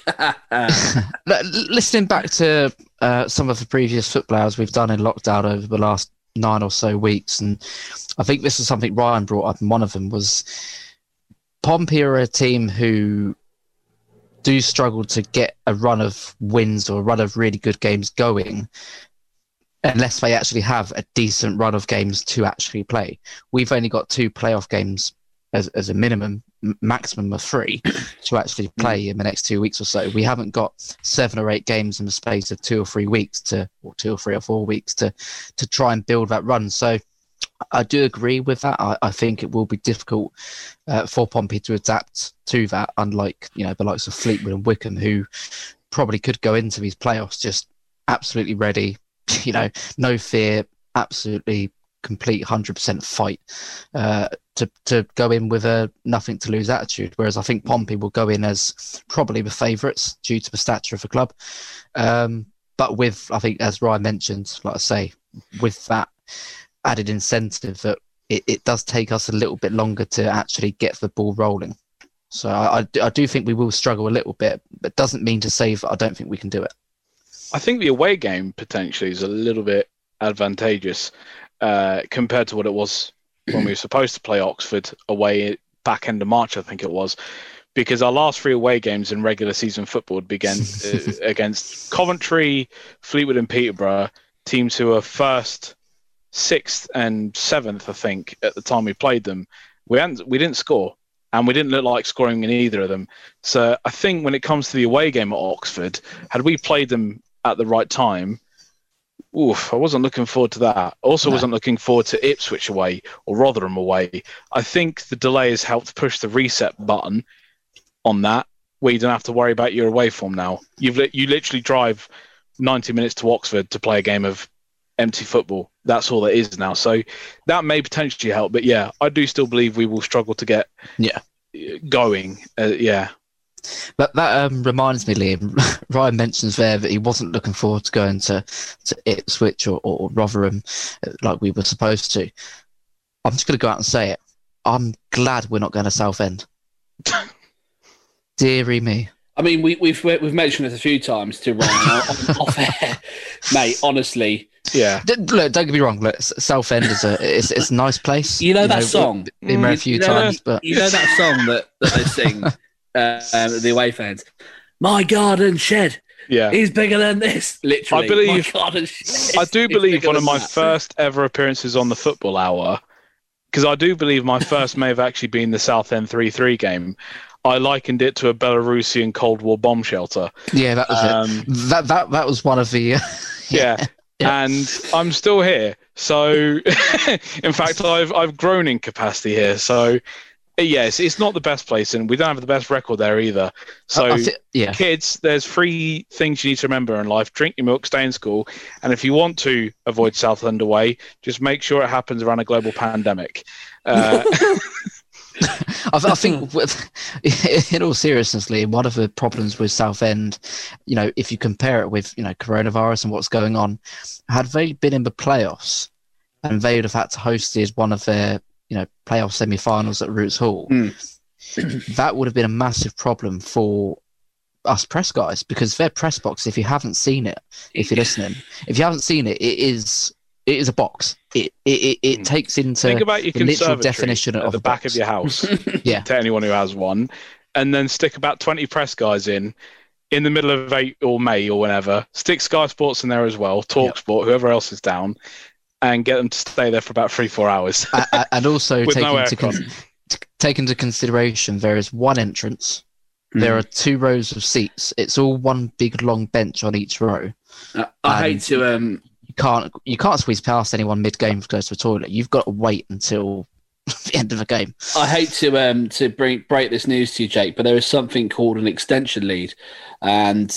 Listening back to some of the previous football hours we've done in lockdown over the last 9 or so weeks, and I think this is something Ryan brought up, and one of them was Pompey are a team who do struggle to get a run of wins or a run of really good games going unless they actually have a decent run of games to actually play. We've only got 2 playoff games as a minimum, maximum of 3 to actually play in the next 2 weeks or so. We haven't got 7 or 8 games in the space of 2 or 3 weeks or 2 or 3 or 4 weeks to try and build that run. So I do agree with that. I think it will be difficult for Pompey to adapt to that, unlike the likes of Fleetwood and Wickham, who probably could go into these playoffs just absolutely ready, no fear, absolutely complete 100% fight to go in with a nothing to lose attitude. Whereas I think Pompey will go in as probably the favourites due to the stature of the club. But with, I think, as Ryan mentioned, like I say, with that added incentive that it does take us a little bit longer to actually get the ball rolling. So I do think we will struggle a little bit, but doesn't mean to say that I don't think we can do it. I think the away game potentially is a little bit advantageous compared to what it was when we were supposed to play Oxford away back end of March, I think it was, because our last 3 away games in regular season football began against Coventry, Fleetwood and Peterborough, teams who were 1st, 6th and 7th, I think, at the time we played them. We didn't score, and we didn't look like scoring in either of them. So I think when it comes to the away game at Oxford, had we played them at the right time, I wasn't looking forward to that. Also, wasn't looking forward to Ipswich away or Rotherham away. I think the delay has helped push the reset button on that, where you don't have to worry about your away form now. You literally drive 90 minutes to Oxford to play a game of empty football. That's all it is now. So that may potentially help. But yeah, I do still believe we will struggle to get going. But that reminds me, Liam, Ryan mentions there that he wasn't looking forward to going to Ipswich or Rotherham like we were supposed to. I'm just going to go out and say it. I'm glad we're not going to Southend. Deary me. I mean, we've mentioned it a few times to Ryan off air, mate. Honestly, yeah. Look, don't get me wrong. Look, Southend is it's a nice place. That song. Been there a few times, but that song that they sing, the away fans. My garden shed. Yeah, he's bigger than this. Literally, I believe. My garden shed. I do believe one of my first ever appearances on the Football Hour, because I do believe my first may have actually been the Southend 3-3 game. I likened it to a Belarusian Cold War bomb shelter. Yeah, that was it. That was one of the. Yeah, and I'm still here. So, in fact, I've grown in capacity here. So, yes, it's not the best place, and we don't have the best record there either. So, kids, there's 3 things you need to remember in life: drink your milk, stay in school, and if you want to avoid Southend away, just make sure it happens around a global pandemic. I think, in all seriousness, Liam, one of the problems with Southend, if you compare it with, coronavirus and what's going on, had they been in the playoffs and they would have had to hosted one of their, playoff semi-finals at Roots Hall, that would have been a massive problem for us press guys, because their press box, if you haven't seen it, if you're listening, if you haven't seen it, it is a box. It takes into think about your the literal definition at of the back of your house. To anyone who has one, and then stick about 20 press guys in the middle of April or May or whenever. Stick Sky Sports in there as well, Talk Sport, whoever else is down, and get them to stay there for about 3-4 hours. And also with take into consideration there is one entrance. There are 2 rows of seats. It's all one big long bench on each row. I hate to You can't squeeze past anyone mid-game to go to the toilet. You've got to wait until the end of the game. I hate to break this news to you, Jake, but there is something called an extension lead, and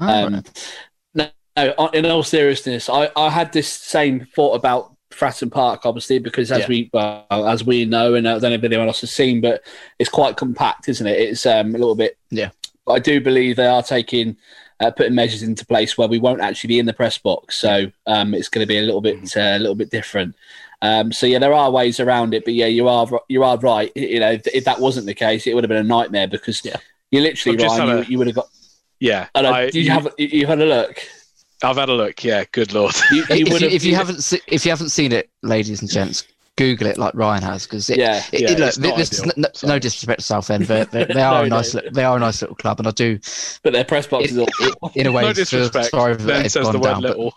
in all seriousness, I had this same thought about Fratton Park, obviously, because as we know, and I don't know if anyone else has seen, but it's quite compact, isn't it? It's a little bit. Yeah. But I do believe they are putting measures into place where we won't actually be in the press box, so it's going to be a little bit different. So there are ways around it, but you are right. If that wasn't the case, it would have been a nightmare, because you literally, Ryan, you would have got. Yeah, you've had a look. I've had a look. Yeah, good lord. If you haven't seen it, ladies and gents, Google it like Ryan has, because no disrespect to Southend, they are a nice little club, and I do. But their press box is all in a way. No disrespect. Ben says the word little.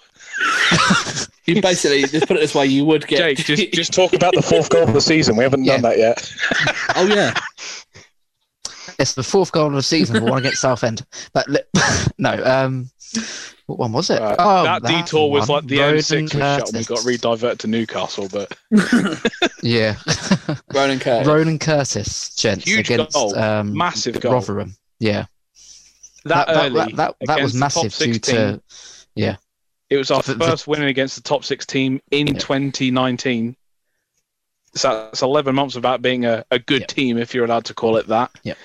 You basically just put it this way: you would get. Jake, just talk about the 4th goal of the season. We haven't done that yet. Oh yeah. It's the 4th goal of the season for one against Southend. But no, what one was it? That detour was like the M6 shot when we got re-diverted to Newcastle, but yeah. Ronan Curtis, gents, huge against goal. Massive goal. Rotherham. Yeah. That was massive due to It was our first win against the top 6 team in 2019. So that's 11 months without being a good team, if you're allowed to call it that. Yeah.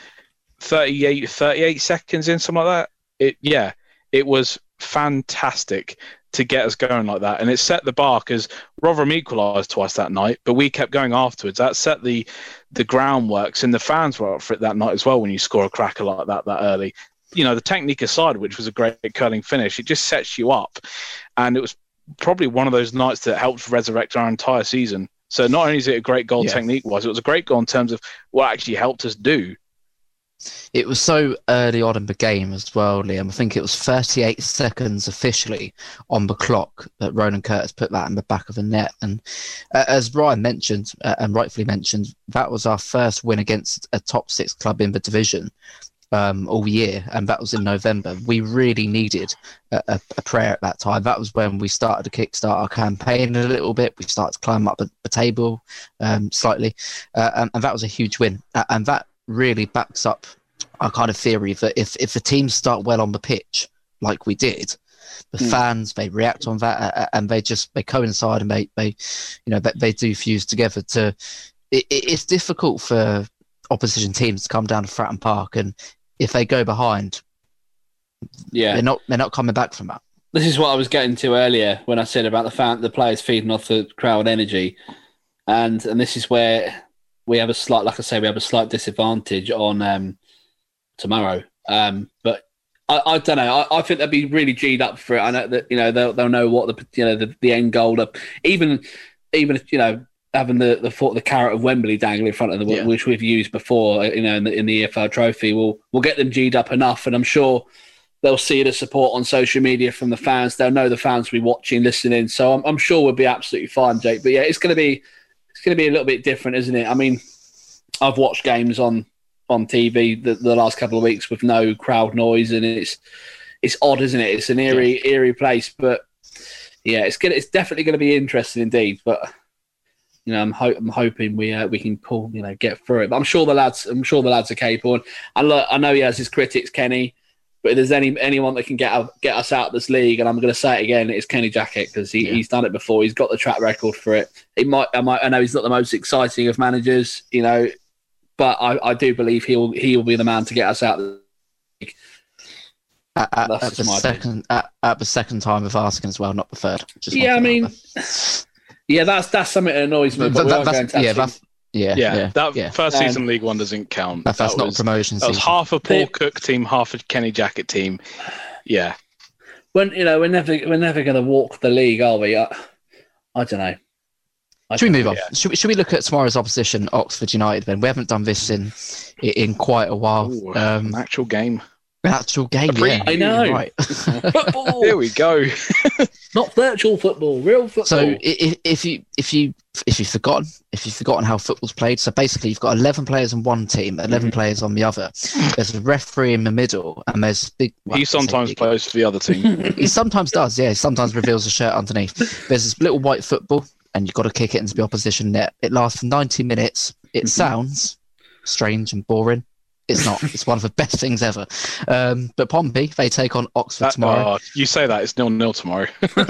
38 seconds in, something like that. It was fantastic to get us going like that. And it set the bar, because Rotherham equalised twice that night, but we kept going afterwards. That set the groundworks, and the fans were up for it that night as well when you score a cracker like that early. The technique aside, which was a great curling finish, it just sets you up. And it was probably one of those nights that helped resurrect our entire season. So not only is it a great goal technique-wise, it was a great goal in terms of what actually helped us do. It was so early on in the game as well, Liam. I think it was 38 seconds officially on the clock that Ronan Curtis put that in the back of the net. And as Ryan mentioned, and rightfully mentioned, that was our first win against a top 6 club in the division all year, and that was in November. We really needed a prayer at that time. That was when we started to kickstart our campaign a little bit. We started to climb up the table slightly, and that was a huge win. And that really backs up our kind of theory that if the teams start well on the pitch, like we did, the fans, they react on that, and they coincide, and they do fuse together. It's difficult for opposition teams to come down to Fratton Park, and if they go behind, they're not coming back from that. This is what I was getting to earlier when I said about the players feeding off the crowd energy, and this is where we have a slight disadvantage on tomorrow. But I don't know. I think they'll be really G'd up for it. I know that they'll know what the end goal. Even having the carrot of Wembley dangling in front of them, which we've used before, in the EFL Trophy, we'll get them G'd up enough, and I'm sure they'll see the support on social media from the fans. They'll know the fans will be watching, listening. So I'm sure we'll be absolutely fine, Jake. But yeah, it's going to be a little bit different, isn't it? I mean, I've watched games on TV the last couple of weeks with no crowd noise, and it's odd, isn't it? It's an eerie place, but Yeah, it's definitely going to be interesting indeed. But I'm hoping we can pull, get through it. But I'm sure the lads are capable. And look, I know he has his critics, Kenny. But if there's anyone that can get us out of this league, and I'm going to say it again, it's Kenny Jackett, because he's done it before. He's got the track record for it. I know he's not the most exciting of managers, but I do believe he'll be the man to get us out of the league. At the second time of asking as well, not the third. That's something that annoys me. That first season League One doesn't count. That's not a promotion. That was half a Paul Cook team, half a Kenny Jackett team. Yeah. We're never going to walk the league, are we? I don't know. Should we move on? Should we look at tomorrow's opposition, Oxford United? Then we haven't done this in quite a while. An actual game. Yeah. I know. Right. Football. Here we go. Not virtual football, real football. So if you've forgotten how football's played, so basically you've got 11 players on one team, 11 players on the other. There's a referee in the middle, and there's big. He sometimes plays for the other team. He sometimes does. Yeah, he sometimes reveals a shirt underneath. There's this little white football, and you've got to kick it into the opposition net. It lasts for 90 minutes. It sounds strange and boring. It's not. It's one of the best things ever. But Pompey, they take on Oxford tomorrow. You say that, it's 0-0 tomorrow.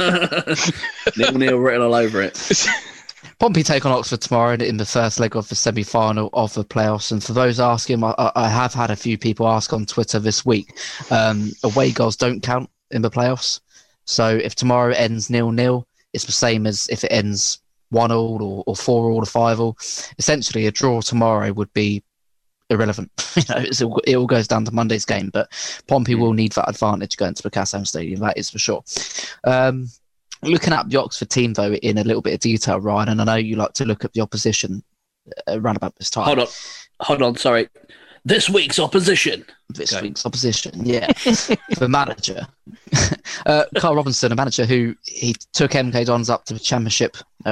0-0 written all over it. Pompey take on Oxford tomorrow in the first leg of the semi-final of the playoffs. And for those asking, I have had a few people ask on Twitter this week, away goals don't count in the playoffs. So if tomorrow ends 0-0, it's the same as if it ends 1-1 or 4-4 or 5-4. Essentially, a draw tomorrow would be irrelevant. It all goes down to Monday's game, but Pompey will need that advantage going to the Kassam Stadium, that is for sure. Looking at the Oxford team, though, in a little bit of detail, Ryan, and I know you like to look at the opposition around about this time. Hold on, sorry. This week's opposition, yeah. The manager. Carl Robinson, a manager who he took MK Dons up to the Championship.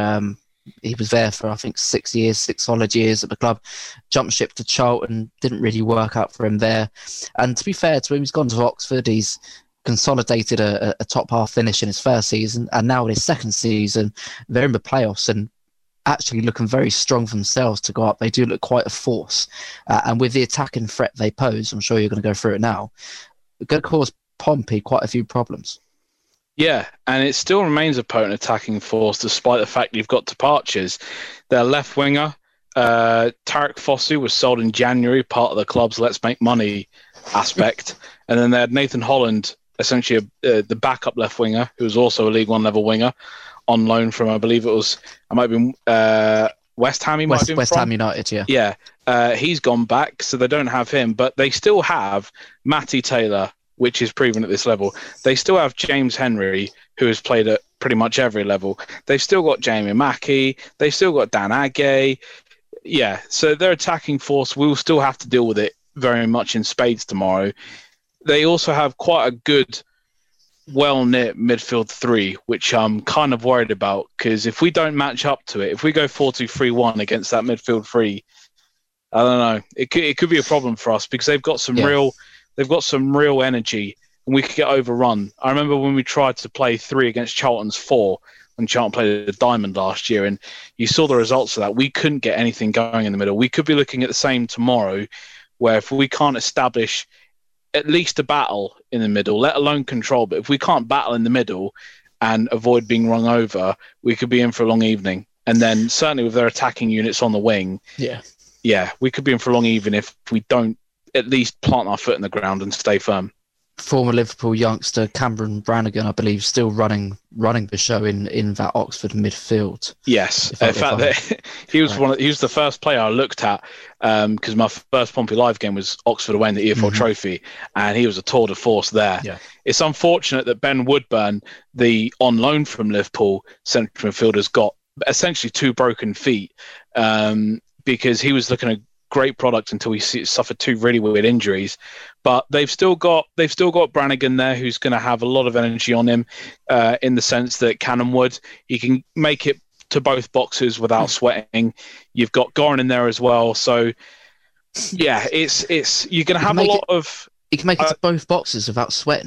He was there for, I think, 6 solid years at the club. Jumped ship to Charlton, didn't really work out for him there. And to be fair to him, he's gone to Oxford. He's consolidated a top half finish in his first season. And now in his second season, they're in the playoffs and actually looking very strong for themselves to go up. They do look quite a force. And with the attacking threat they pose, I'm sure you're going to go through it now, it's going to cause Pompey quite a few problems. Yeah, and it still remains a potent attacking force despite the fact you've got departures. Their left winger, Tarek Fosu, was sold in January, part of the club's Let's Make Money aspect. And then they had Nathan Holland, essentially the backup left winger, who was also a League One level winger, on loan from, I believe it might have been West Ham. West Ham United, yeah. Yeah, he's gone back, so they don't have him. But they still have Matty Taylor, which is proven at this level. They still have James Henry, who has played at pretty much every level. They've still got Jamie Mackey. They've still got Dan Agay. Yeah, so their attacking force will still have to deal with it very much in spades tomorrow. They also have quite a good, well-knit midfield three, which I'm kind of worried about, because if we don't match up to it, if we go 4-2-3-1 against that midfield three, I don't know. It could be a problem for us, because they've got some real energy, and we could get overrun. I remember when we tried to play 3 against Charlton's 4 when Charlton played a Diamond last year, and you saw the results of that. We couldn't get anything going in the middle. We could be looking at the same tomorrow, where if we can't establish at least a battle in the middle, let alone control, but if we can't battle in the middle and avoid being rung over, we could be in for a long evening. And then certainly with their attacking units on the wing, we could be in for a long evening if we don't at least plant our foot in the ground and stay firm. Former Liverpool youngster Cameron Brannigan, I believe, still running the show in that Oxford midfield. Yes, in fact, he was he was the first player I looked at, because my first Pompey Live game was Oxford away in the EFL Trophy, and he was a tour de force there. Yeah. It's unfortunate that Ben Woodburn, the on loan from Liverpool central midfielder, has got essentially 2 broken feet, because he was looking at great product until he suffered 2 really weird injuries. But they've still got Brannigan there, who's going to have a lot of energy on him, in the sense that Cannon would. He can make it to both boxes without sweating. You've got Goran in there as well. So yeah, it's you're going to have a lot of. He can make it to both boxes without sweating.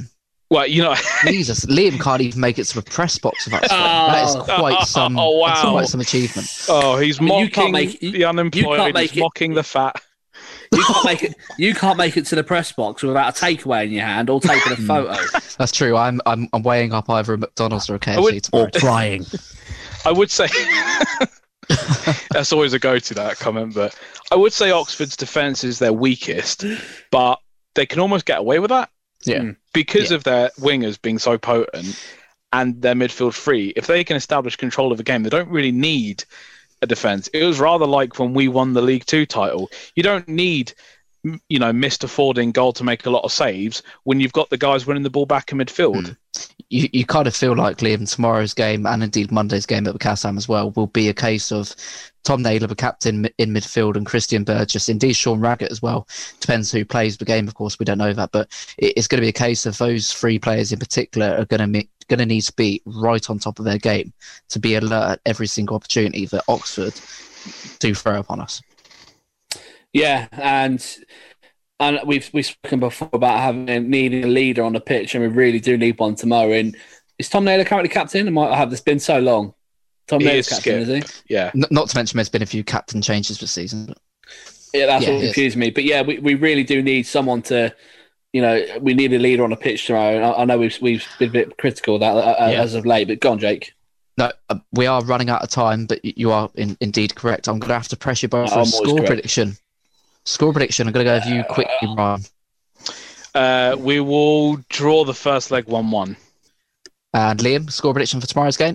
Well, you know, Jesus, Liam can't even make it to the press box without sweating. That is quite some. Wow. That's quite some achievement. Oh, he's mocking the unemployed. He's mocking the fat. You can't make it to the press box without a takeaway in your hand or taking a photo. That's true. I'm weighing up either a McDonald's or a KFC or crying. I would say that's always a go-to, that comment, but I would say Oxford's defence is their weakest, but they can almost get away with that. Yeah, because of their wingers being so potent and their midfield free. If they can establish control of the game, they don't really need a defence. It was rather like when we won the League Two title. You don't need, Mr. Fording goal to make a lot of saves when you've got the guys winning the ball back in midfield. You kind of feel like, Liam, tomorrow's game and indeed Monday's game at Wickham as well will be a case of Tom Naylor, the captain in midfield, and Christian Burgess, indeed Sean Raggett as well. Depends who plays the game, of course, we don't know that, but it's going to be a case of those three players in particular are going to need to be right on top of their game to be alert at every single opportunity that Oxford do throw upon us. Yeah, and we've spoken before about needing a leader on the pitch, and we really do need one tomorrow. And is Tom Naylor currently captain? It might have this been so long. Tom Naylor's captain, is he? Yeah. Not to mention there's been a few captain changes this season. But... Yeah, that's what confused me. But yeah, we really do need someone to, we need a leader on the pitch tomorrow. And I know we've been a bit critical of that as of late, but go on, Jake. No, we are running out of time, but you are indeed correct. I'm going to have to press you both for a score prediction. Score prediction. I'm going to go with you quickly, Ryan. We will draw the first leg 1-1. And Liam, score prediction for tomorrow's game?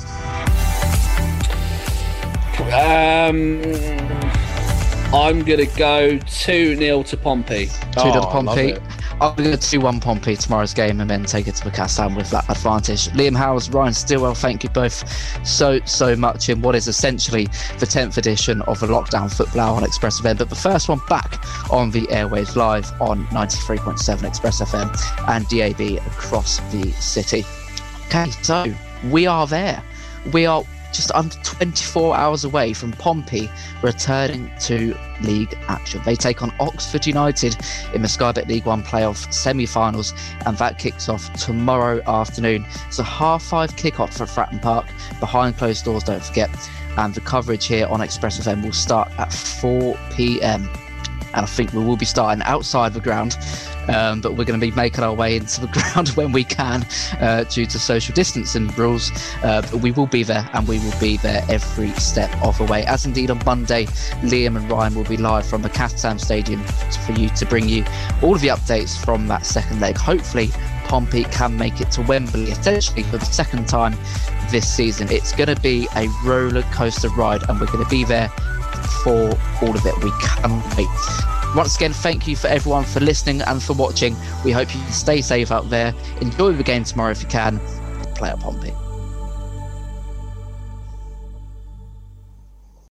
I'm going to go 2-0 to Pompey. 2-0 to Pompey. I'm going to go 2-1 Pompey tomorrow's game and then take it to the Wickham with that advantage. Liam Howes, Ryan Stillwell, thank you both so much in what is essentially the 10th edition of the Lockdown Football Hour on Express FM, but the first one back on the airwaves live on 93.7 Express FM and DAB across the city. Okay, so we are there. We are just under 24 hours away from Pompey returning to league action. They take on Oxford United in the Sky Bet League One playoff semi-finals, and that kicks off tomorrow afternoon. It's a 5:30 kick-off for Fratton Park, behind closed doors, don't forget, and the coverage here on Express FM will start at 4 p.m. and I think we will be starting outside the ground, but we're going to be making our way into the ground when we can due to social distancing rules. But we will be there, and we will be there every step of the way. As indeed on Monday, Liam and Ryan will be live from the Caterham Stadium for you to bring you all of the updates from that second leg. Hopefully, Pompey can make it to Wembley, essentially for the second time this season. It's going to be a roller coaster ride, and we're going to be there for all of it. We can't wait. Once again, thank you for everyone for listening and for watching. We hope you can stay safe out there. Enjoy the game tomorrow if you can. Play at Pompey.